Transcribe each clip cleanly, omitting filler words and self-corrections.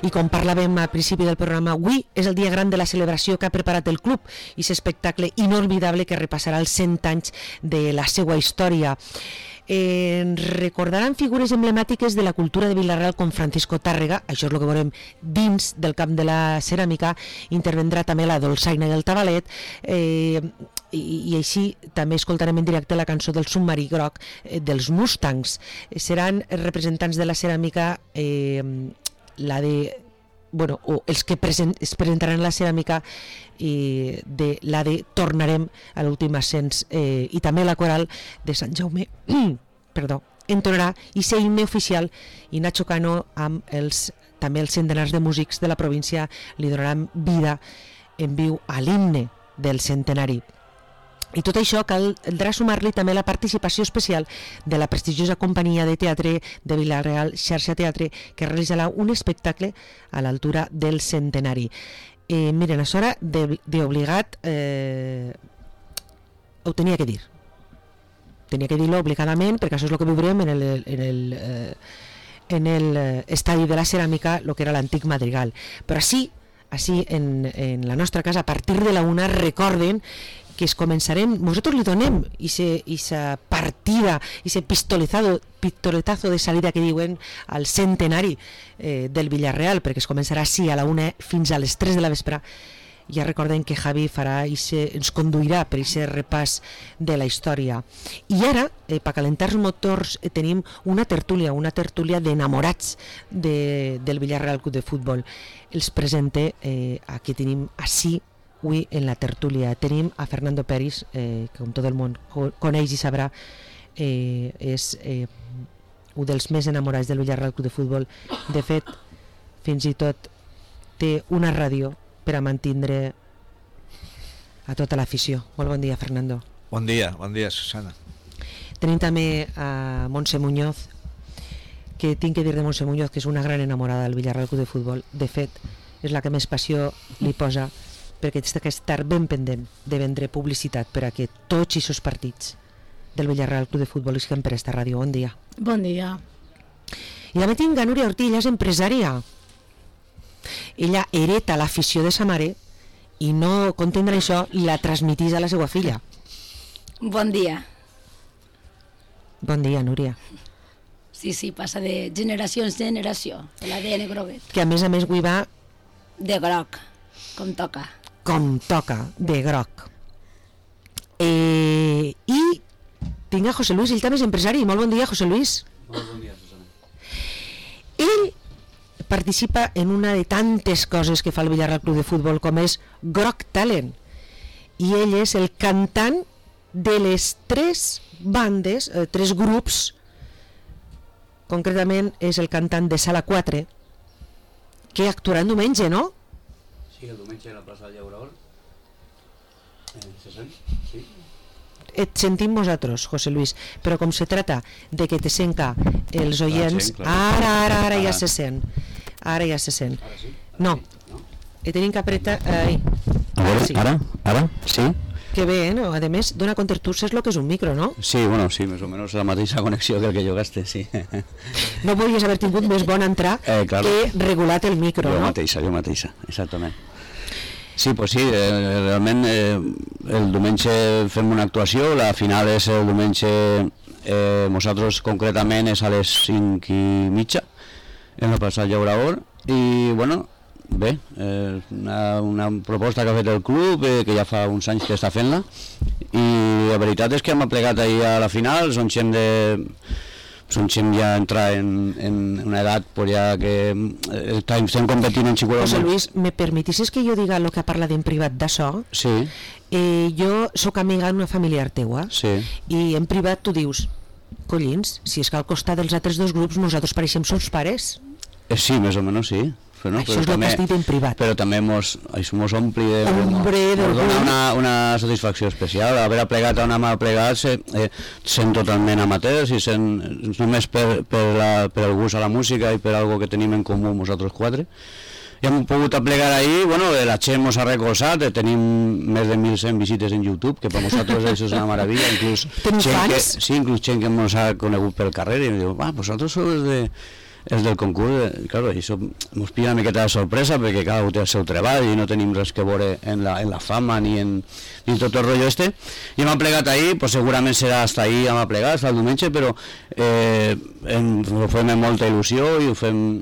I com parlàvem al principi del programa, avui és el dia gran de la celebració que ha preparat el club i aquest espectacle inolvidable que repassarà els 100 anys de la seva història. Recordaran figures emblemàtiques de la cultura de Vila-real com Francisco Tàrrega, això és el que veurem dins del camp de la ceràmica. Intervendrà també la dolçaina del Tabalet, i així també escoltarem en directe la cançó del Submarí Groc dels Mustangs. Seran representants de la ceràmica, els que es presentaran la ceràmica, de la de Tornarem a l'últim ascens, i també la coral de Sant Jaume entonarà i ser himne oficial, i Nacho Cano amb també els centenars de músics de la província li donaran vida en viu a l'himne del centenari. I tot això caldrà sumar-li també la participació especial de la prestigiosa companyia de teatre de Vila-real, Xarxa Teatre, que realitzarà un espectacle a l'altura del centenari. Miren, a l'hora d'obligat, ho tenia que dir. Tenia que dir-lo obligadament, perquè això és el que viurem en l'estadi de la ceràmica, el que era l'antic Madrigal. Però així en la nostra casa, a partir de la 1, recorden que es començarem, nosaltres li donem esa partida, ese pistoletazo de salida que diuen al centenari del Villarreal, perquè es començarà així a la 1 fins a les 3 de la vespre. Ja recordem que Javi ens conduirà per aquest repàs de la història. I ara, per calentar els motors, tenim una tertúlia d'enamorats del Villarreal Club de Futbol. Els presente, aquí tenim així, avui en la tertúlia tenim a Fernando Peris, que com tot el món coneix i sabrà, és un dels més enamorats del Villarreal Club de Futbol. De fet, fins i tot té una ràdio per a mantindre a tota l'afició. Molt bon dia, Fernando. Bon dia, Susana. Tenim també a Montse Muñoz, que tinc que dir de Montse Muñoz que és una gran enamorada del Villarreal Club de Futbol. De fet, és la que més passió li posa, perquè té que estar ben pendent de vendre publicitat per a que tots aquests partits del Villarreal Club de Futbol isquen per esta ràdio. Bon dia. Bon dia. I també tinc a Núria Ortí, ella és empresària. Ella hereta l'afició de sa mare i no content això la transmitís a la seva filla. Bon dia. Bon dia, Núria. Sí, passa de generació en generació, l'ADN groguet. Que a més avui va de groc, com toca. Com toca, de groc. I tinc a José Luis, ell també és empresari. Molt bon dia, José Luis. Molt bon dia, Susana. Ell participa en una de tantes coses que fa el Villarreal Club de Futbol, com és Groc Talent, i ell és el cantant de les 3 bandes, 3 grups. Concretament és el cantant de Sala 4, que actuarà diumenge, no? Sí, el diumenge a la plaça del Llaurador. Se sent? Sí. Et sentim nosaltres, José Luis, però com se trata de que te senca els oients, ara ja se sent. Ara ja se sent. Ara sí? No. Tenim que apretar... A veure, ara? Sí? Que bé, no? A més, dona compte, tu saps el que és un micro, no? Sí, bueno, sí, més o menys la mateixa connexió que el que jo gaste, sí. No podies haver tingut més bona entrada que regulat el micro, jo no? Jo mateixa, exactament. Sí, pues sí, realment el diumenge fem una actuació, la final és el diumenge, nosaltres concretament és a les 5:30 en la plaça del Llaurador, i bueno, bé, una proposta que ha fet el club, que ja fa uns anys que està fent-la, i la veritat és que hem aplegat ahir a la final, són gent ja entra en una edat pues ya que estem competint en xicots. José Luis, me permetisses que jo diga el que ha parlat en privat d'això? Sí. Jo sóc amiga d'una familiar teua, sí. I en privat tu dius, collins, si és que al costat dels altres 2 grups nosaltres pareixem sons pares. Sí, més o menys sí. Però no, això és el que has dit en privat. Però també mos ompli dona una satisfacció especial. Haver aplegat on hem aplegat sent totalment amateurs i sent només per el gust a la música i per algo que tenim en comú nosaltres 4. I hem pogut aplegar ahir, bueno, la gent ens ha recolzat, tenim més de 1.100 visites en YouTube, que per nosaltres això és una meravella. Tenim fans? Sí, inclús gent que ens ha conegut pel carrer i em diu, vosaltres sou els del concurs, claro, això ens pilla una miqueta de sorpresa perquè cada un té el seu treball i no tenim res que veure en la fama ni tot el rotllo este, i hem plegat ahir, pues segurament serà hasta ahir hem plegat, hasta el diumenge, però ho fem amb molta il·lusió i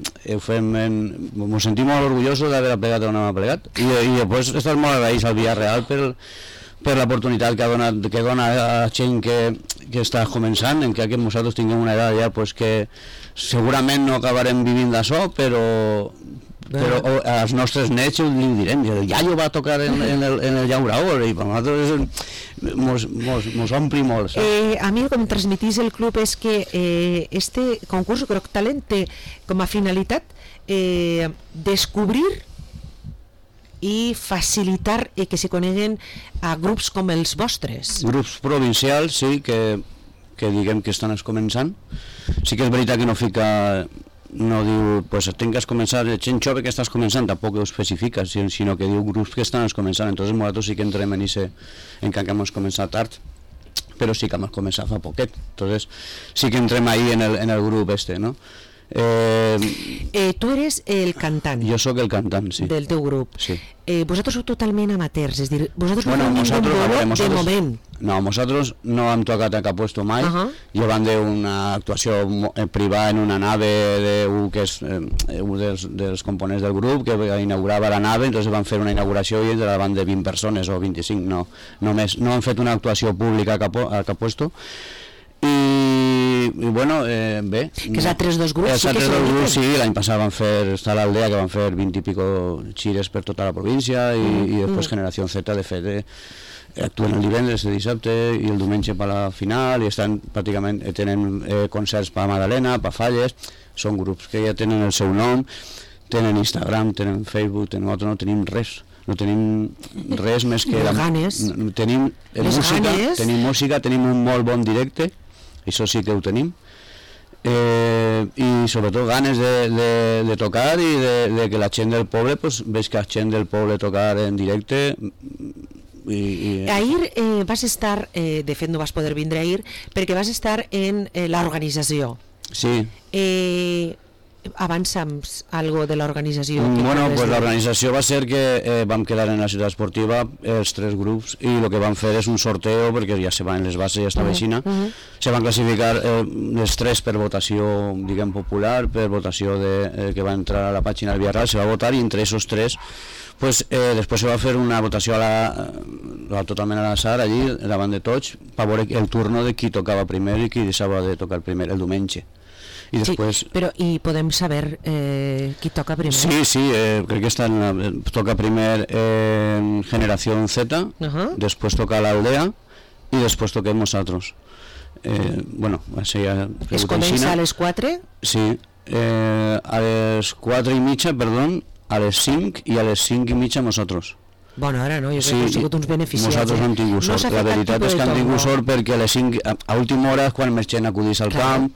ens sentim molt orgullosos d'haver plegat on hem plegat, i després estem molt agraïts al Villarreal per l'oportunitat que dona a gent que està començant, en que nosaltres tinguem una edat ja pues, que segurament no acabarem vivint d'això, però als nostres nets ho direm, el iaio va tocar en el Llauraor i per nosaltres mos ompli molt. A mi el que em transmitís el club és que este concurs Groc Talent té com a finalitat descobrir i facilitar que se coneguen a grups com els vostres. Grups provincials, sí, que diguem que estan començant. Sí que és veritat que no diu, pues tingues començar, gent jove que estàs començant, tampoc ho especifica, sinó que diu grups que estan començant. Entonces nosaltres sí que entrem en que hem començat tard, però sí que hem començat fa poquet. Entonces sí que entrem ahí en el grup este, ¿no? Tu eres el cantant. Jo sóc el cantant, sí. Del teu grup. Sí. Vosaltres sou totalment amateurs, és a dir, vosaltres bueno, no feu ningún bolo de moment. No, nosaltres no hem tocat a cap puesto mai. Llevant d'una actuació privada en una nave que és un dels components del grup, que inaugurava la nave, entonces van fer una inauguració i van de 20 persones o 25, no més. No han fet una actuació pública a cap puesto. I bueno, bé, que els altres dos grups sí, l'any passat van fer Està l'Aldea, que van fer 20 i pico xires per tota la província i després Generació Z de fet actuen el divendres, el dissabte i el diumenge per la final i estan pràcticament tenen concerts per Madalena, per Falles, són grups que ja tenen el seu nom, tenen Instagram, tenen Facebook, nosaltres no tenim res. No tenim res més que... Tenim música, tenim un molt bon directe, això sí que ho tenim, i sobretot ganes de tocar i de que la gent del poble, pues, veig que la gent del poble tocar en directe. Ahir vas estar, de fet no vas poder vindre ahir, perquè vas estar en l'organització. Sí. Avança'm algo de l'organització. Bueno, pues l'organització va ser que vam quedar en la ciutat esportiva els tres grups i el que vam fer és un sorteo perquè ja se van les bases, ja estava aixina. Se van classificar els tres per votació, diguem, popular, per votació que va entrar a la pàgina del Villarreal, se va votar i entre esos tres pues, després se va fer una votació totalment a l'atzar allí davant de tots per veure el turno de qui tocava primer i qui deixava de tocar primer el diumenge. I després... Sí, però i podem saber qui toca primer? Sí, crec que toca primer Generació Z, després toca l'Aldea i després toquem nosaltres. Bueno, es comença a les 4? Sí, a les 4 i mitja, perdó, a les 5 i a les 5 i mitja nosaltres. Bueno, ara no, jo crec que hem sigut uns beneficiats. Nosaltres no hem tingut sort, la veritat és que hem tingut sort perquè a les 5, a última hora, quan més gent acudís al camp,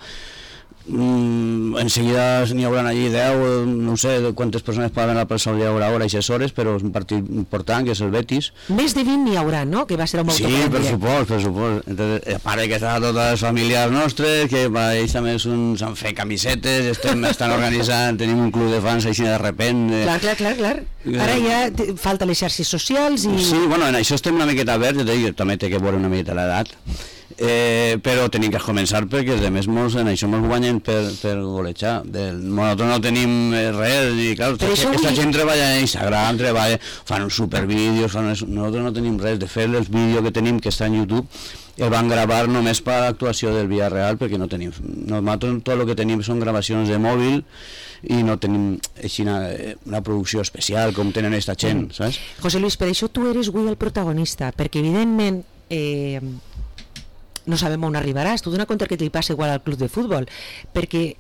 enseguida n'hi haurà allí 10, no sé quantes persones paguen la plaça hi haurà hora i 6 hores, però és un partit important que és el Betis. Més de 20 n'hi haurà, no? Que va ser un sí, per supost. Entonces, a part que estan totes les familiars nostres, que ells també s'han fet camisetes, estan organitzant, tenim un club de fans així de repent. Clar. Ara ja falta les xarxes socials i... Sí, bueno, en això estem una miqueta verds, també té que veure una miqueta l'edat. Però tenim que començar perquè els altres en això ens guanyen per golejar. Nosaltres no tenim res i clar, aquesta gent treballa en Instagram, fan uns supervídeos, nosaltres no tenim res. De fet, els vídeos que tenim que està en YouTube el van gravar només per l'actuació del Villarreal perquè no tenim, nosaltres tot el que tenim són gravacions de mòbil i no tenim així una producció especial com tenen aquesta gent, saps? José Luis, per això tu eres avui el protagonista, perquè evidentment no sabem on arribaràs. Tu dona compte que li passa igual al club de futbol, perquè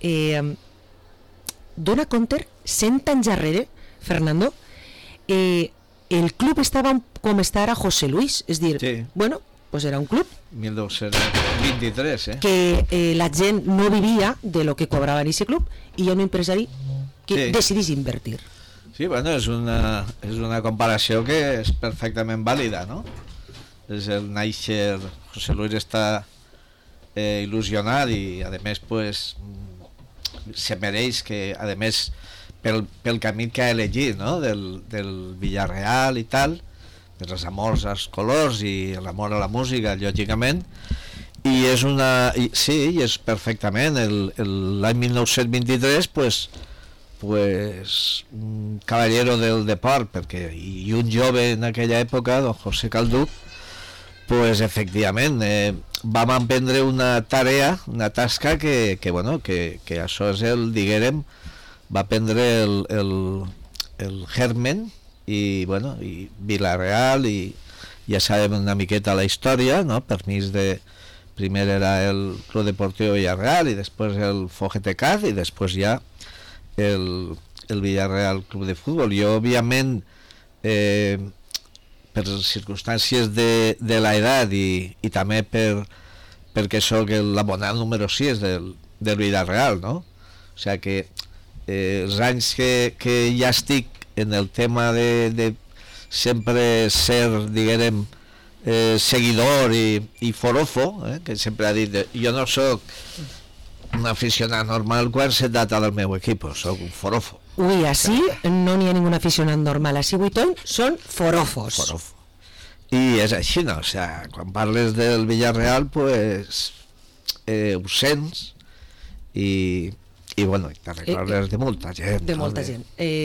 dona compte 100 anys darrere, Fernando, el club estava com està ara José Luis, és dir, bueno, pues era un club 1923, que la gent no vivia de lo que cobrava en aquest club i hi ha un empresari que decidís invertir. Sí, bueno, és una comparació que és perfectament vàlida, no? És el néixer, José Luis està il·lusionat i a més pues se mereix que, a més, pel camí que ha elegit, no? del Villarreal i tal, dels amors als colors i l'amor a la música, lògicament, i és sí, és perfectament l'any 1923 pues un caballero del deport, perquè i un jove en aquella època, don José Calduc, pues efectivament vam emprendre una tarea, una tasca que això és diguérem, va prendre el germen i Villarreal, i ja sabem una miqueta la història, no? Primer era el Club Deportiu Villarreal i després el Fogetecaz i després ja el Villarreal Club de Futbol. Jo, òbviament, per circumstàncies de l'edat i també perquè sóc l'abonat número 6 del Villarreal, no? O sigui que els anys que ja estic en el tema de sempre ser, diguem, seguidor i forofo, que sempre ha dit, jo no sóc un aficionat normal quan se trata del meu equip, sóc un forofo. Ui, així no n'hi ha ningú aficionat normal, així Buitón són forofos. Forofo. I és així, no? O sigui, quan parles del Villarreal, pues ho sents i bueno, te recordes de molta gent. De molta gent.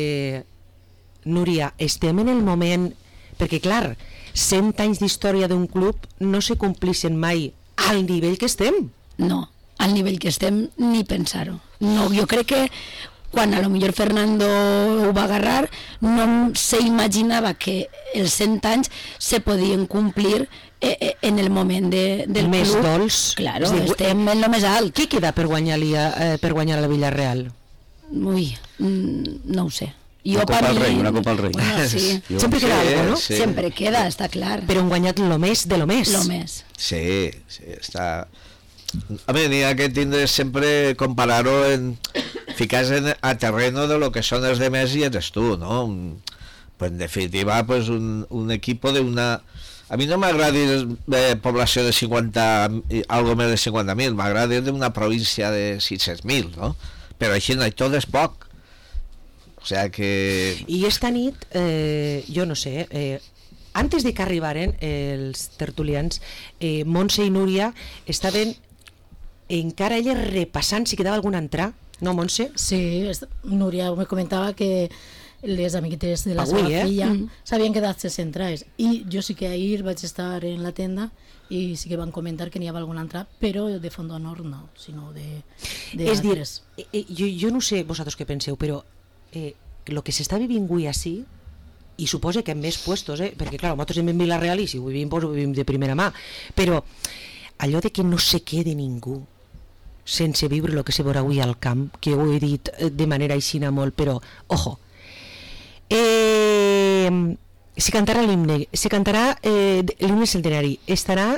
Núria, estem en el moment, perquè clar, 100 anys d'història d'un club no se complixen mai al nivell que estem. No, al nivell que estem ni pensar-ho. No, jo crec que quan a lo millor Fernando ho va agarrar no se imaginava que els 100 anys se podien complir en el moment del més club. dolç. Claro, estem en lo més alt. Què queda per guanyar la Villarreal? Ui, no ho sé. Una copa al rei. Bueno, sí. Sempre queda algo, no? Sí. Sempre queda, està clar. Però han guanyat lo més de lo més. Lo més. Sí, està... A veure, n'hi ha que tindre sempre comparar-ho ficar-se a terreno de lo que són els demés i eres tu, no? Pues en definitiva, pues un equipo de una... A mi no m'agrada població de 50, algo més de 50.000, m'agrada d'una província de 600.000, no? Però així no, tot és poc. O sea que... I esta nit, jo no sé, antes de que arribaren els tertulians, Montse i Núria estaven encara elles repassant si quedava alguna entrada, no, Montse? Sí, Núria me comentava que les amiguetes de la seva filla s'havien quedat sense entrades, i jo sí que ahir vaig estar en la tenda i sí que van comentar que n'hi havia alguna entrada, però de Fondo Nord no, sinó de és altres. Dir, jo no sé vosaltres què penseu, però el que s'està vivint avui així, i suposa que en més puestos, perquè clar, nosaltres vivim en Villarreal i si ho vivim, doncs ho vivim de primera mà, però allò de que no se quede ningú sense viure el que se veurà avui al camp, que ho he dit de manera aixina molt, però, ojo, se cantarà l'himne, se cantarà l'himne centenari, estarà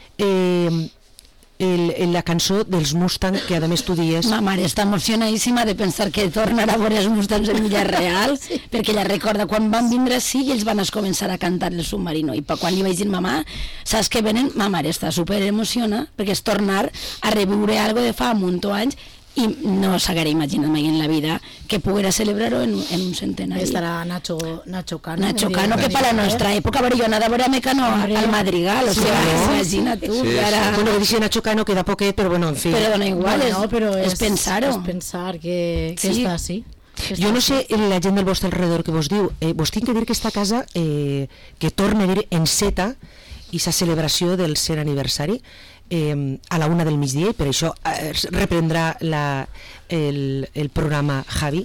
la cançó dels Mustang, que a més tu dies... Ma mare està emocionadíssima de pensar que tornarà a veure els Mustangs en Villarreal, perquè ella recorda quan van vindre així i ells van començar a cantar el Submarino, i quan li vaig dir, mamà, saps que venen? Ma mare està super emocionada perquè és tornar a reviure algo de fa un munt d'anys, i no s'haguera imaginat mai en la vida que poguera celebrar-ho en un centenari. Estarà Nacho Cano. Nacho Cano, que per la nostra època, jo anava a veure a Mecano al Madrigal, o sigui, imagina't tu. Bueno, dice Nacho Cano queda poquet, però bueno, en fi. Però dona igual, és pensar-ho. És pensar que està així. Jo no sé la gent del vostre alrededor que vos diu, vos tinc que dir que esta casa que torna a dir enceta i sa celebració del 100 aniversari a la 1 del migdia, i per això reprendrà el programa Javi.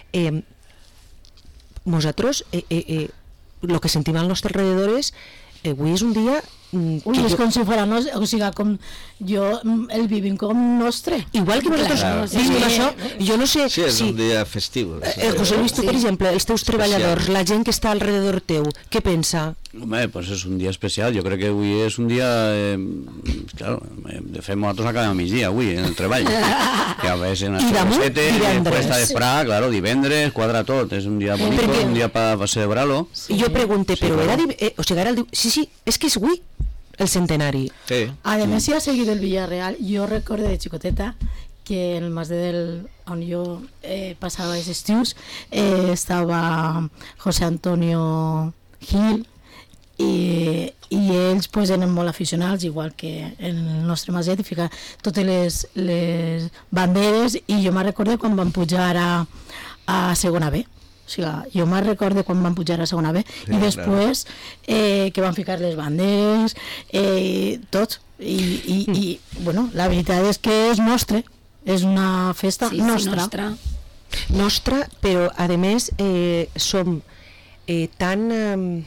Nosaltres el que sentim al nostre alrededor és avui és un dia és com si fora nostre, o sigui, com jo el vivim com nostre. Igual que vosaltres vivim això, jo no sé si... Sí, és un dia festiu. José Luis, tu, per exemple, els teus treballadors, la gent que està alrededor teu, què pensa? Home, pues és un dia especial, jo crec que avui és un dia... claro, de fet, nosaltres acabem a migdia avui, en el treball. Que a vegades en les 7, després de esperar, claro, divendres, quadra tot, és un dia bonic, un dia per celebrar-lo. I jo pregunte, però era... O sigui, era el... Sí, és que és avui el centenari. Sí. A més, si ha seguit el Villarreal, jo recordo de xicoteta que en el Mas on jo passava els estius estava José Antonio Gil i ells pues, eren molt aficionats, igual que en el nostre maset, i ficar totes les banderes, i jo me'n recordo quan van pujar a segona B. O sigui, jo me'n recordo quan van pujar a segona B, sí, i després que van ficar les banderes, tot. I bueno, la veritat és que és nostre, és una festa nostra. Nostra, però a més som tan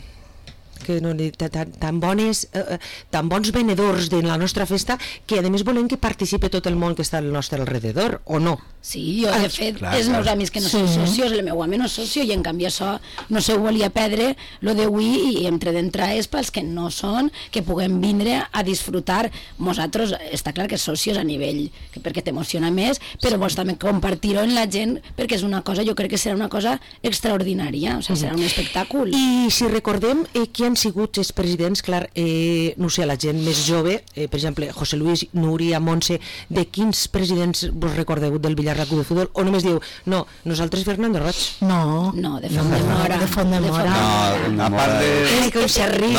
bons venedors de la nostra festa que a més volem que participe tot el món que està al nostre alrededor, o no? Sí, jo de fet, els meus amics que no són socios, el meu home no és socio, i en canvi això no se ho volia perdre, lo d'avui, i entre d'entrar és pels que no són, que puguem vindre a disfrutar. Nosaltres, està clar que socios a nivell, perquè t'emociona més, però vols també compartir-ho amb la gent, perquè és una cosa, jo crec que serà una cosa extraordinària, o sigui, serà un espectacle. I si recordem qui han sigut els presidents, clar, no sé, la gent més jove, per exemple, José Luis, Núria, Montse, de quins presidents vos recordeu del Villarrac de Futbol, o només diu, no, nosaltres Fernando Roig? No, de Font de Mora. De Font de Mora. No, a part de... Ai, com se riu,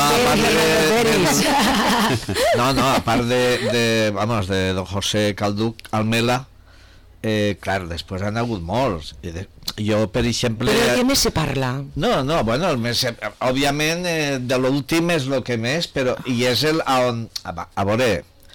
a part de don José Calduc, Almela, clar, després han hagut molts. Jo, per exemple... Però de què més se parla? No, bueno, òbviament de l'últim és el que més, però i és el on... A veure,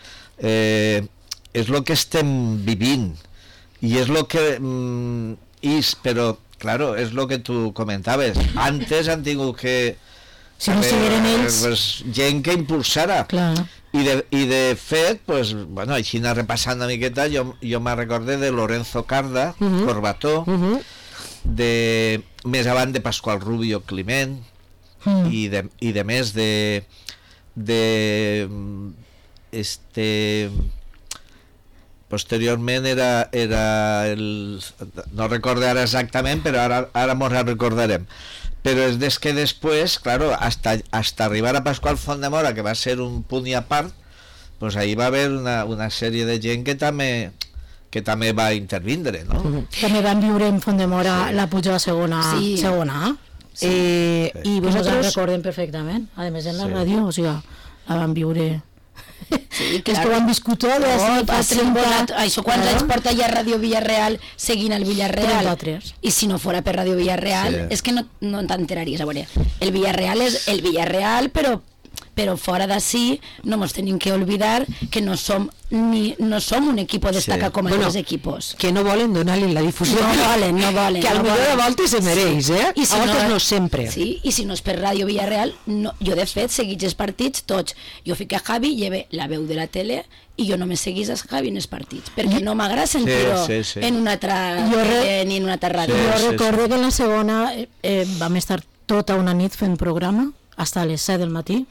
és el que estem vivint, i és el que però, claro, és el que tu comentaves. Antes han tingut que... Si no sigueren ells... gent que impulsara. Clar. I de fet, pues, bueno, així anar repassant una miqueta, jo me recordé de Lorenzo Carda, Corbató, de més avant de Pascual Rubio Climent, i de més posteriorment era el... no recordo ara exactament, però ara mos recordarem. Però és des que després, claro, hasta arribar a Pascual Fontdemora, que va ser un punt i a part, pues ahí va haver una sèrie de gent que també va intervindre, no? També van viure en Fontdemora la pujada segona A. Sí. I vosaltres recorden perfectament, a més en la ràdio, o sigui, la van viure... Sí, que és que ho han viscut tot això quants anys porta ja Ràdio Villarreal seguint el Villarreal, i si no fora per Ràdio Villarreal és que no t'enteraries. A veure, el Villarreal és el Villarreal, però fora d'ací no ens tenim que oblidar que no som un equip destacat com els equipos. Que no volen donar-li la difusió. No volen. Que al millor de voltes se mereix, a voltes no sempre. Sí, i si no és per Ràdio Villarreal, jo de fet seguits els partits tots. Jo fico a Javi, lleve la veu de la tele, i jo només seguís a Javi en els partits, perquè no m'agrada sentir-ho en una altra ràdio. Jo recordo que en la segona vam estar tota una nit fent programa, fins a les 7 del matí.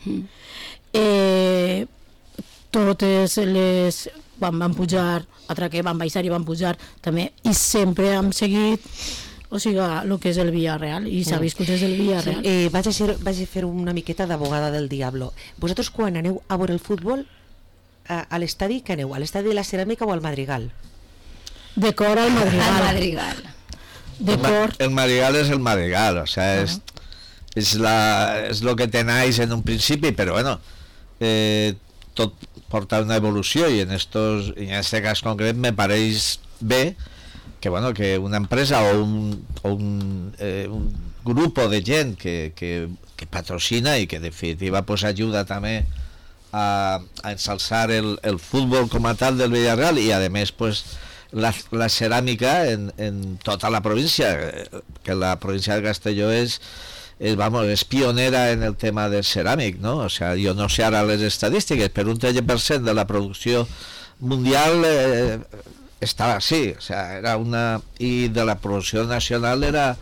Totes les... quan van pujar, altra que van baixar i van pujar també, i sempre hem seguit o sigui, el que és el Villarreal, i s'ha viscut des del Villarreal. Vaig a fer una miqueta d'abogada del diablo. Vosaltres quan aneu a veure el futbol a l'estadi, que aneu? A l'estadi de la Ceràmica o al Madrigal? De cor al Madrigal. Al Madrigal. De cor. El Madrigal és el Madrigal, o sea, és lo que tenéis en un principi, però bueno, tot porta una evolució, i en este cas concret me pareix bé que, bueno, que una empresa o un grupo de gent que patrocina i que en definitiva pues ajuda també a ensalzar el futbol com a tal del Villarreal, i a més pues la ceràmica en tota la província, que la província de Castelló és pionera en el tema del ceràmic, ¿no? O sea, yo no sé ara les estadístiques, però un 13% de la producció mundial estava així, o sea, era una... i de la producció nacional era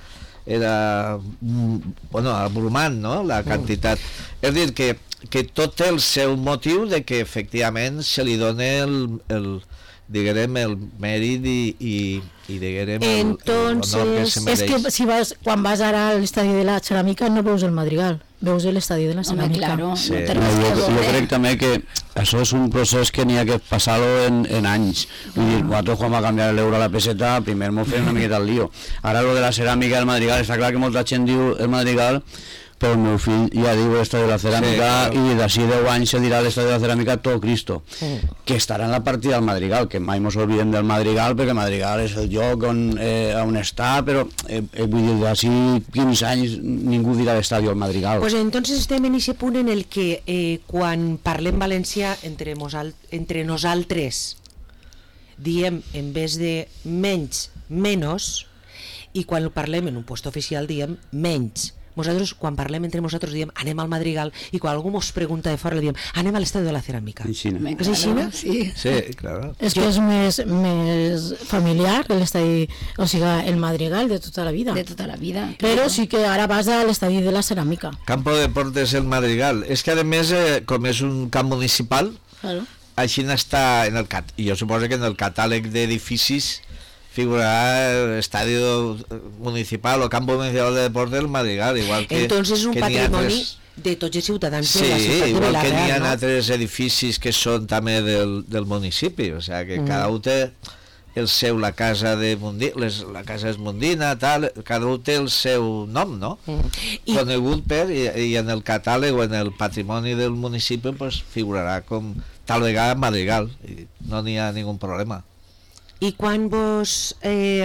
bueno, abrumant, no?, la quantitat. És a dir, que tot té el seu motiu de que efectivament se li dona el mèrit i diguem entonces, l'honor que se mereix. És que quan vas ara a l'estadi de la Ceràmica no veus el Madrigal, veus l'estadi de la ceràmica. Claro, Sí, jo crec també que això és un procés que n'hi ha que passar-lo en anys. Vull dir, nosaltres quan va canviar l'euro a la peseta, primer m'ho feia una miqueta al lío. Ara lo de la ceràmica del Madrigal, està clar que molta gent diu el Madrigal, però el meu fill ja diu l'estadi de la ceràmica, sí, i d'ací 10 anys se dirà l'estadi de la ceràmica tot Cristo, que estarà en la partida del Madrigal, que mai ens oblidem del Madrigal, perquè Madrigal és el lloc on està, però vull dir, d'ací 15 anys ningú dirà l'estadi del Madrigal. Pues entonces estem en aquest punt en el que quan parlem valencià entre nosaltres diem en vez de menys, menos, i quan parlem en un lloc oficial diem menys. Nosaltres, quan parlem entre nosaltres, diem anem al Madrigal, i quan algú ens pregunta de fora, li diem anem a l'estadi de la ceràmica. És així, no? Sí. Sí, claro. És que és més familiar l'estadi, o sigui, el Madrigal de tota la vida. De tota la vida. Però sí que ara vas a l'estadi de la ceràmica. Campo de Deportes el Madrigal. És que a més, com és un camp municipal, Claro. així està en el i jo suposo que en el catàleg d'edificis figurará el estadio municipal o campo municipal de deportes del Madrigal, igual que... Entonces és un que patrimoni de tots els ciutadans sí, de la ciutat de igual que n'hi Vilareal, ha no? altres edificis que són també del municipi, o sigui que cada un té el seu, la casa de Mundina, la casa és Mundina, tal, cada un té el seu nom, no? I- Conegut per, i en el catàleg o en el patrimoni del municipi pues, figurarà com tal vegada Madrigal, i no n'hi ha ningú problema. I quan vos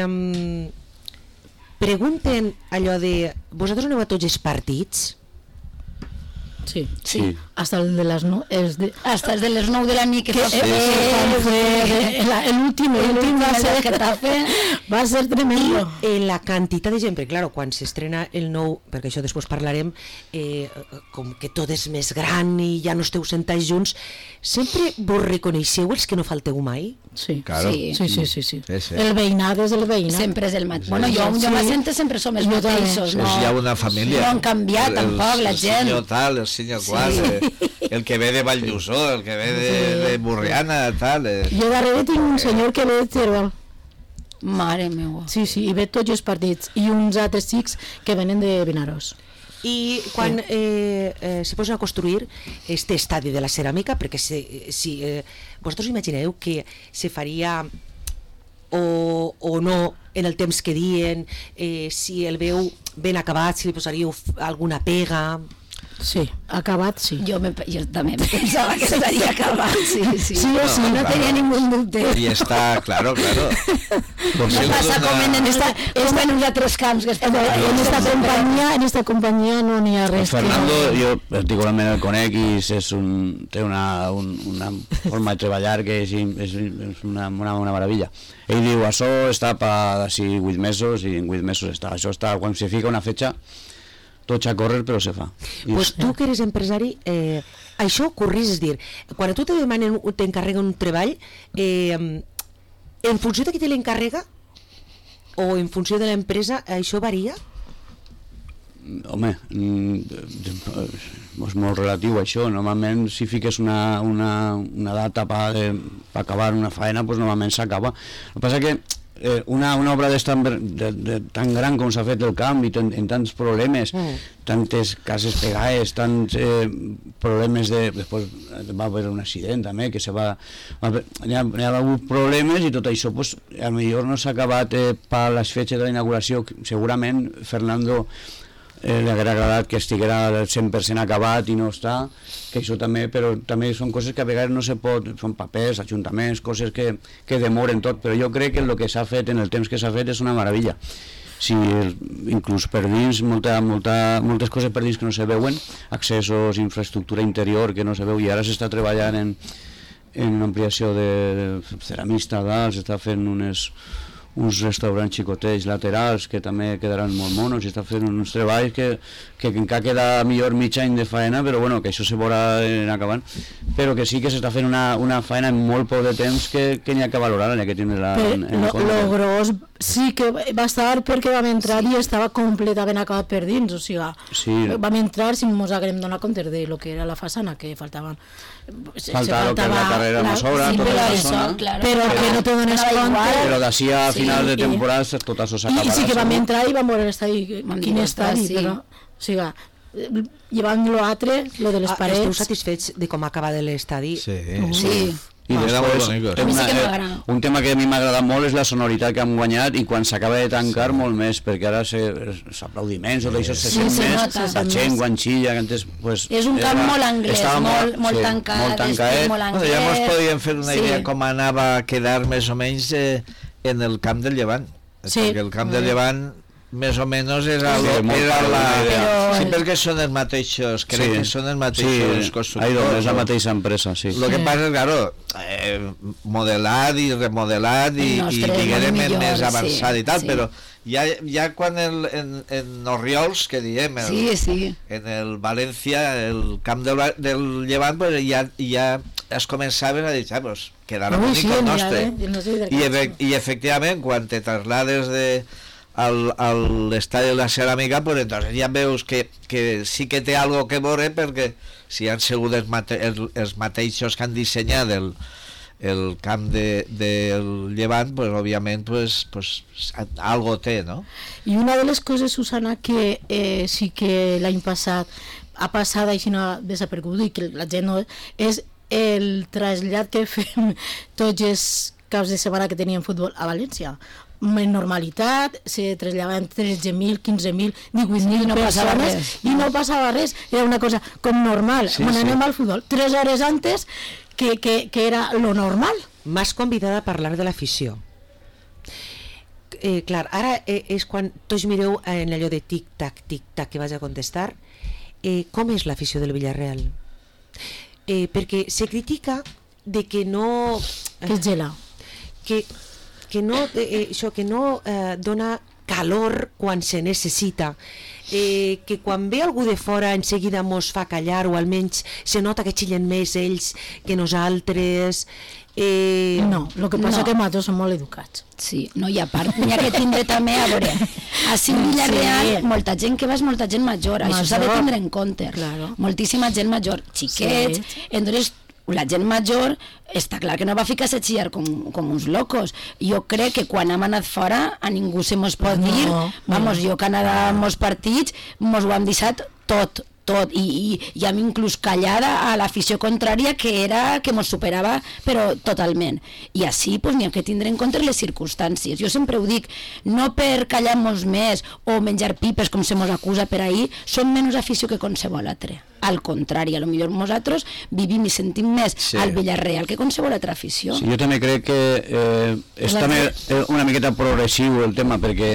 pregunten allò de vosaltres aneu a tots els partits? Sí. Sí. Hasta el de las Hasta el de les 9 de la nit que fa l'últim va ser tremendo. La quantitat de gent, perquè clar, quan s'estrena el nou, perquè això després parlarem, com que tot és més gran i ja no esteu sentats junts, sempre vos reconeixeu els que no falteu mai? Sí. Claro. Sí. Sí. El veïnat és el veïnat. Sempre és el mateix. Bueno, jo m'assento sempre som els mateixos, no? És ja una família. No han canviat tampoc la gent. El senyor tal, el senyor qual, el que ve de Valldosó, el que ve de Borriana, tal. Jo darrere tinc un senyor que ve de Teruel. Mare meva. Sí, i ve tots els partits. I uns altres xics que venen de Vinaròs. I quan se posen a construir este estadi de la ceràmica, perquè vosaltres imagineu que se faria o no en el temps que dien, si el veu ben acabat, si li posaríeu alguna pega? Sí, acabat sí. Jo també pensava que estaria acabat, sí. No tenia ningú dubte. I està, claro. No passa com en uns altres camps que estem En esta companyia no n'hi ha res. Fernando, jo particularment el conec i té una forma de treballar que és una meravella. Ell diu, això està per d'ací 8 mesos i en 8 mesos està. Això està, quan se fica una fetxa, tot a córrer però se fa. Pues tu que eres empresari, això ocorrís, és dir, quan a tu te demanen, t'encarreguen un treball, en funció de qui te l'encarrega o en funció de l'empresa, això varia? Home, és molt relatiu això. Normalment si fiques una data per acabar una faena, doncs normalment s'acaba. El que passa que una obra tan gran com s'ha fet el camp i en tants problemes, tantes cases pegades, tants problemes després va haver un accident també, que hi ha hagut problemes i tot això potser no s'ha acabat per les fetges de la inauguració. Segurament Fernando li hauria agradat que estiguera al 100% acabat i no està, que això també, però també són coses que a vegades no se pot, són papers, ajuntaments, coses que demoren tot, però jo crec que el que s'ha fet en el temps que s'ha fet és una meravella. Si inclús per dins, moltes coses per dins que no se veuen, accessos, infraestructura interior que no se veu, i ara s'està treballant en una ampliació de ceramista dalt, s'està fent uns restaurants xicotets laterals que també quedaran molt monos, i està fent uns treballs que encara queda millor mig any de faena, però bueno, que això se veurà acabant, però que sí que s'està fent una faena en molt poc de temps que n'hi ha que valorar, n'hi ha que tindre-la en compte. Lo gros sí que va estar perquè vam entrar i estava completament acabat per dins, o sigui, vam entrar si ens haguem donat compte de lo que era la façana, que faltava lo que és la carrera més obra, tota la zona, però que no te dones compte. Però d'ací a final de temporada tot això s'acabarà. I sí que vam entrar i vam veure l'estadi, quin estadi, però, o sigui, llevant l'altre, lo de les parets. Esteu satisfets de com acaba de l'estadi? Sí. I després, A mi sí que m'agrada. un tema que a mi m'agrada molt és la sonoritat que han guanyat i quan s'acaba de tancar molt més, perquè ara els aplaudiments, tot això se sent més, la gent quan xilla, que antes, pues, És un camp molt anglès, molt tancat, molt tancat. molt anglès. Ja ens podíem fer una idea com anava a quedar més o menys en el camp del Llevant, perquè el camp del Llevant més o menys era sí, perquè són els mateixos, crec que són els mateixos constructors. És la mateixa empresa, sí. Lo que passa és, claro, modelat i remodelat i diguem més avançat i tal, però ja quan en Orriols, que diem, en el València, el camp del Llevant, pues ja es començaven a dir, pues, quedarà bonic el nostre. I efectivament, quan te traslades a l'estadi de la ceràmica, pues entonces ja veus que sí que té algo que veure, perquè si han sigut els mateixos que han dissenyat el camp del Llevant, pues òbviament pues algo té, no? I una de les coses, Susana, que sí que l'any passat ha passat així desapercebut i que la gent no... és el trasllat que fem tots els caps de setmana que teníem futbol a València. En normalitat se traslladaven 13.000, 15.000, 18.000 persones i no passava res, era una cosa com normal. Anem al futbol 3 hores antes que era lo normal. M'has convidat a parlar de l'afició. Clar, ara és quan tots mireu en allò de tic-tac, tic-tac que vas a contestar. Com és l'afició del Villarreal? Perquè se critica de que no... Que és gela. Que no dona calor quan se necessita, que quan ve algú de fora en seguida mos fa callar, o almenys se nota que xillen més ells que nosaltres. No, el que passa que nosaltres som molt educats. Sí, no, i a part n'hi ha que tindre també, a veure, així en Villarreal, molta gent que va és molta gent major, això s'ha de tindre en compte, moltíssima gent major, xiquets, entonces la gent major està clar que no va ficar-se a xillar com uns locos. Jo crec que quan hem anat fora a ningú se mos pot dir, vamos, jo que he anat a molts partits mos ho hem deixat tot, i hem inclús callada a l'afició contrària que mos superava però totalment, i així pues, n'hi ha que tindre en compte les circumstàncies. Jo sempre ho dic, no per callar-nos més o menjar pipes com se mos acusa per ahir, som menys afició que qualsevol altre. Al contrari, a lo millor nosaltres vivim i sentim més al Villarreal que qualsevol altra afició. Sí, jo també crec que és també una miqueta progressiu el tema, perquè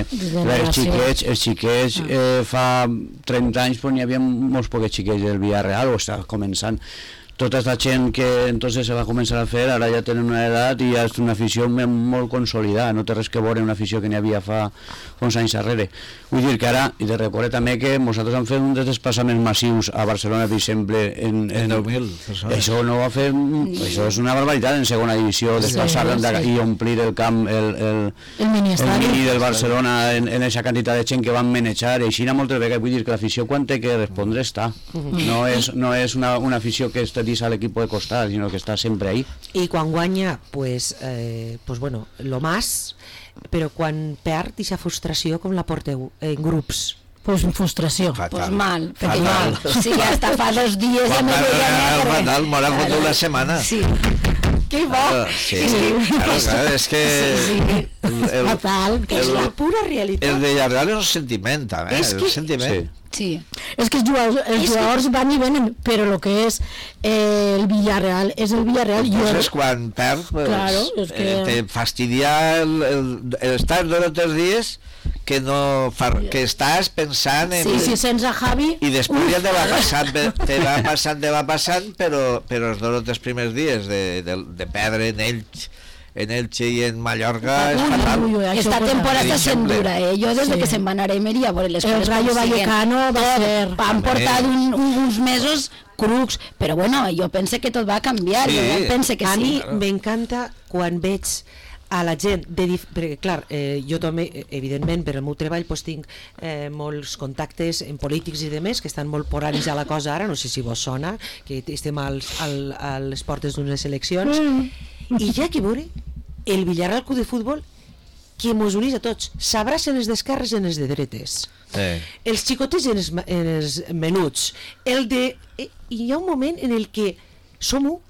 els xiquets fa 30 anys n'hi havia molts pocs xiquets del Villarreal, o està començant. Tota aquesta gent que entonces se va començar a fer, ara ja tenen una edat i ja és una afició molt consolidada, no té res que veure una afició que n'hi havia fa uns anys darrere. Vull dir que ara, i de recordar també que nosaltres hem fet un dels despassaments massius a Barcelona, per exemple, en 10.000 persones. Això no ho va fer, això és una barbaritat en segona divisió, desplaçar i omplir el camp, el mini del Barcelona en aquesta quantitat de gent que van manejar, i així moltes vegades. Vull dir que l'afició quan té que respondre està, no és una afició que està dins a l'equip de costat, sinó que està sempre ahí. I quan guanya, pues bueno, lo más, però quan perd, aquesta frustració com la porteu en grups? Pues frustració. Pues mal, perquè mal. Sí, hasta fa 2 dies ja me veia fatal, m'ho ha fotut la setmana. Sí. Que bo. Sí, claro, és que fatal, és la pura realitat. El de Villarreal és un sentiment, també, és un sentiment. Sí. És que els jugadors van i venen, però el que és el Villarreal és el Villarreal. Entonces quan perd, te fastidia estar 2 o 3 dies que estàs pensant en... Sí, sense Javi... I després ja te va passant, però els 2 o 3 primers dies de perdre en Elche i en Mallorca és fatal. Esta temporada està sent dura, jo des que se'n va anar a Emery a veure les coses. El Rayo Vallecano han portat uns mesos crucs, però bueno, jo pense que tot va canviar, jo pense que sí. A mi m'encanta quan veig a la gent, perquè clar, jo també, evidentment, per el meu treball tinc molts contactes en polítics i demés que estan molt porants a la cosa ara, no sé si vos sona, que estem a les portes d'unes eleccions, i ja que veure el Villarreal Club de Futbol, que mos unís a tots. S'abracen els d'esquerres i els de dretes. Els xicotets i els menuts. I hi ha un moment en el que som u.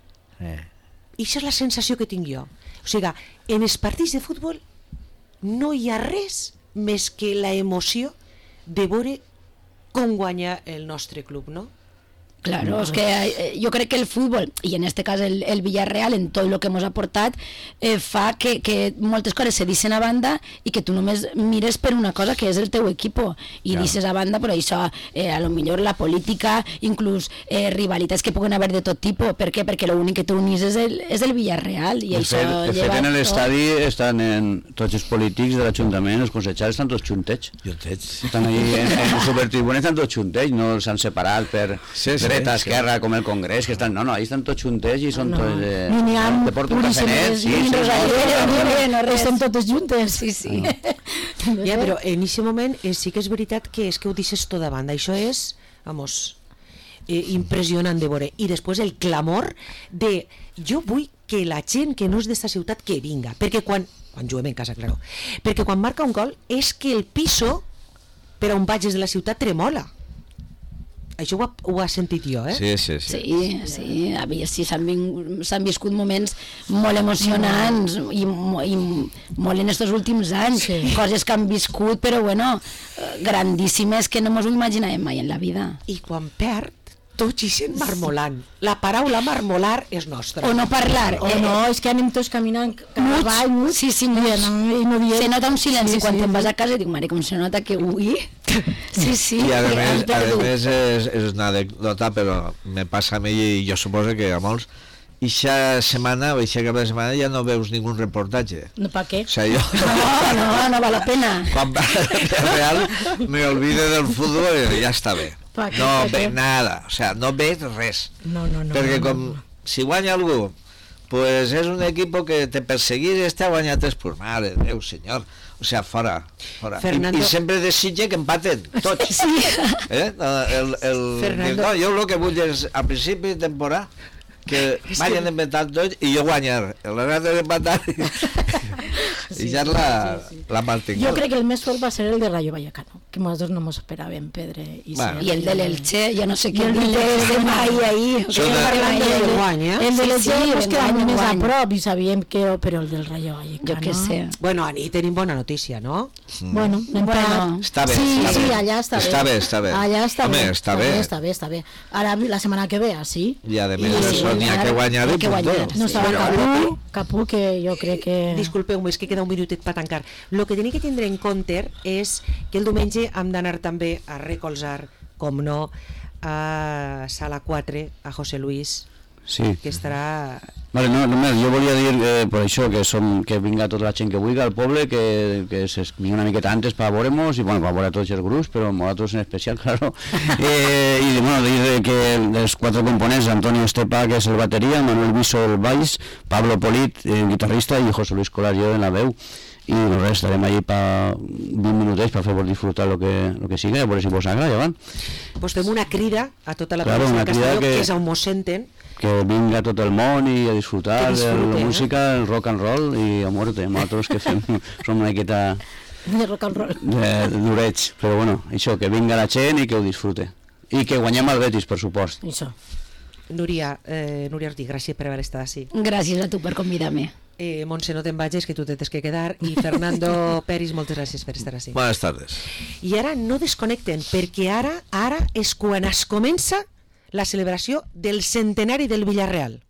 I això és la sensació que tinc jo. O sigui, en els partits de futbol no hi ha res més que la emoció de veure com guanya el nostre club, no? Claro, es que yo creo que el fútbol, y en este caso el Villarreal, en todo lo que hemos aportat, fa que moltes coses se deixen a banda i que tu només mires per una cosa que és el teu equipo i deixes a banda, però això a lo millor la política, inclús rivalitats que puguen haver de tot tipus. Per què? Perquè l'únic que t'unís és el Villarreal i això de fet en l'estadi estan tots els polítics de l'Ajuntament, els consellers estan tots juntets, estan allà en el supertribuna, estan tots juntets, no s'han separat per dreta, esquerra, com el Congrés, que estan, no, ahí estan tots juntets i són tots de porto un cafenet, estem totes juntes. Sí. Ja, però en aquest moment sí que és veritat que ho deixes tot a banda. Això és, vamos, impressionant de veure. I després el clamor de jo vull que la gent que no és d'esta ciutat que vinga, perquè quan juguem en casa, claro, perquè quan marca un gol és que el piso per on vaig des de la ciutat tremola. Això ho has sentit jo, Sí, a veure si s'han viscut moments molt emocionants i molt en estos últims anys, coses que han viscut, però bueno, grandíssimes que no mos ho imaginàvem mai en la vida. I quan perd, tots hi sent marmolant. La paraula marmolar és nostra. O no parlar. No, és que anem tots caminant avall, muts. Sí, se nota un silenci quan te'n vas a casa i dic, mare, com se nota que ui. Sí. I a més és una anècdota, però me passa a mi i jo suposo que a molts, eixa setmana o eixa cap de setmana ja no veus ningú reportatge. No, ¿para qué? O sea, yo no vale la pena. Quan va al Real me olvide del fútbol i ja està bé. No ve nada, o sea, no ves res. No. Perquè si guanya algú, pues és un equipo que te perseguir este ha guanyat 3 por madre, Déu senyor. O sea, fora. Fernando... I sempre desitge que empaten, tots. Sí. Fernando... No, jo el que vull és, a principi de temporada, que vayan empatant tots i jo guanyar. El resto de empatar i ja la mantingut. Jo crec que el més fort va ser el de Rayo Vallecano, que nosaltres no ens esperàvem, Pedre. I el de l'Elche, jo no sé què de mai ahí. El de l'Elche ens quedàvem més a prop i sabíem que era, però el del Rayo Vallecano... Jo què sé. Bueno, ahí tenim bona notícia, no? Bueno, està bé. Sí, allà està bé. Està bé. Allà està bé. Home, està bé. Ara, la setmana que ve, sí. I a més, això n'hi ha que guanyar i puntó. No estava Capú, que jo crec que... Disculpeu-me, és que queda un minutet per tancar. El que tenim que tindre en compte és que el diumenge hem d'anar també a recolzar, com no, a Sala 4, a José Luis, que estarà... Vale, no, només jo volia dir per això que vinga tota la gent que vulgui al poble, que vingui una miqueta antes per veure-nos i bueno, per veure tots els grups, però nosaltres en especial, claro. I bueno, dir que els 4 components, Antonio Estepa, que és el bateria, Manuel Viso el baix, Pablo Polit, guitarrista, i José Luis Colar, jo en la veu. I res, estarem allí per 20 minutets per fer-vos disfrutar lo que sigui, a veure si vos agrada, ja van. Pues fem una crida a tota la població de Castelló, que és on mos senten, que vinga tot el món i a disfrutar de la música, el rock and roll i a muerte. Nosaltres que fem som una miqueta de rock and roll d'oreig, però bueno, això, que vinga la gent i que ho disfrute i que guanyem el Betis, per supost. Això. Núria Ortiz, gràcies per haver estat així. Gràcies a tu per convidar-me. Montse, no te'n vagis, que tu te tens que quedar, i Fernando Peris, moltes gràcies per estar així. Buenas tardes. I ara no desconnecten, perquè ara és quan es comença la celebració del centenari del Villarreal.